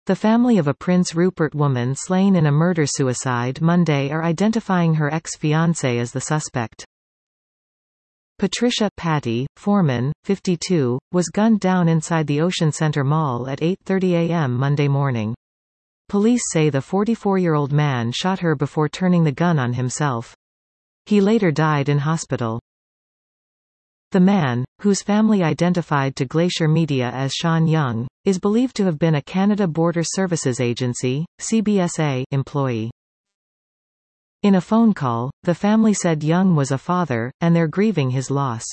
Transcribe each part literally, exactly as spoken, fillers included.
The family of a Prince Rupert woman slain in a murder-suicide Monday are identifying her ex-fiancé as the suspect. Patricia Patty Foreman, fifty-two, was gunned down inside the Ocean Center Mall at eight thirty a m Monday morning. Police say the forty-four-year-old man shot her before turning the gun on himself. He later died in hospital. The man, whose family identified to Glacier Media as Sean Young, is believed to have been a Canada Border Services Agency (C B S A) employee. In a phone call, the family said Young was a father, and they're grieving his loss.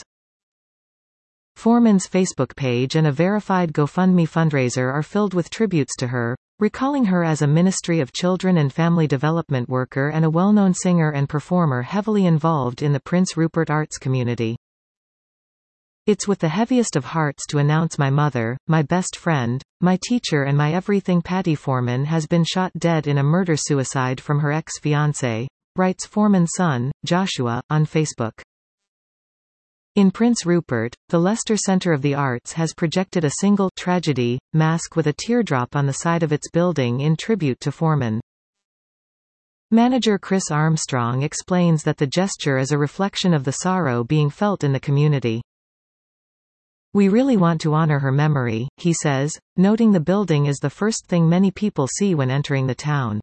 Foreman's Facebook page and a verified GoFundMe fundraiser are filled with tributes to her, recalling her as a Ministry of Children and Family Development worker and a well-known singer and performer heavily involved in the Prince Rupert arts community. It's with the heaviest of hearts to announce my mother, my best friend, my teacher and my everything. Patty Foreman has been shot dead in a murder-suicide from her ex-fiancé, writes Foreman's son, Joshua, on Facebook. In Prince Rupert, the Leicester Centre of the Arts has projected a single tragedy mask with a teardrop on the side of its building in tribute to Foreman. Manager Chris Armstrong explains that the gesture is a reflection of the sorrow being felt in the community. "We really want to honor her memory," he says, noting the building is the first thing many people see when entering the town.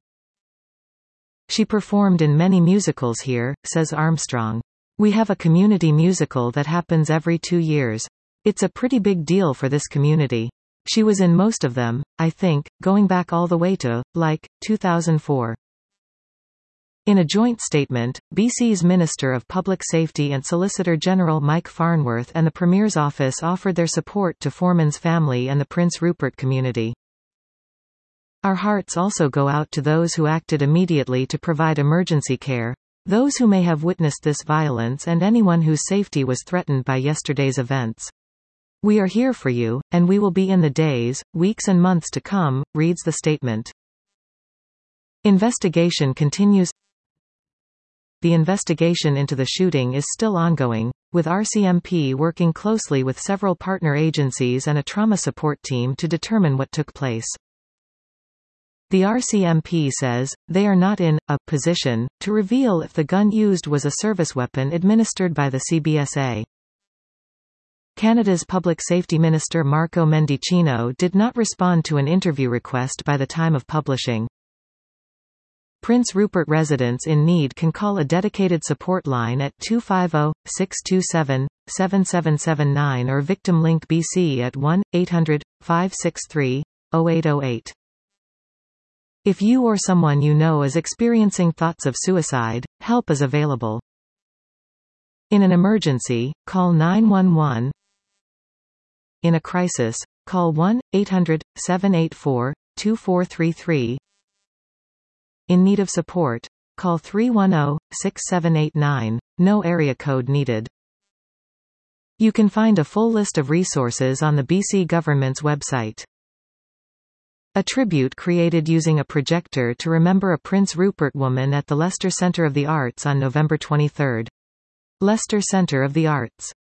"She performed in many musicals here," says Armstrong. "We have a community musical that happens every two years. It's a pretty big deal for this community. She was in most of them, I think, going back all the way to, like, two thousand four. In a joint statement, B C's Minister of Public Safety and Solicitor General Mike Farnworth and the Premier's office offered their support to Foreman's family and the Prince Rupert community. "Our hearts also go out to those who acted immediately to provide emergency care, those who may have witnessed this violence and anyone whose safety was threatened by yesterday's events. We are here for you, and we will be in the days, weeks and months to come," reads the statement. Investigation continues. The investigation into the shooting is still ongoing, with R C M P working closely with several partner agencies and a trauma support team to determine what took place. The R C M P says, they are not in a position to reveal if the gun used was a service weapon administered by the C B S A. Canada's Public Safety Minister Marco Mendicino did not respond to an interview request by the time of publishing. Prince Rupert residents in need can call a dedicated support line at two five zero, six two seven, seven seven seven nine or Victim Link B C at one eight hundred, five six three, zero eight zero eight. If you or someone you know is experiencing thoughts of suicide, help is available. In an emergency, call nine one one. In a crisis, call one eight hundred, seven eight four, two four three three. In need of support, call three one zero, six seven eight nine, no area code needed. You can find a full list of resources on the B C government's website. A tribute created using a projector to remember a Prince Rupert woman at the Leicester Centre of the Arts on November twenty-third. Leicester Centre of the Arts.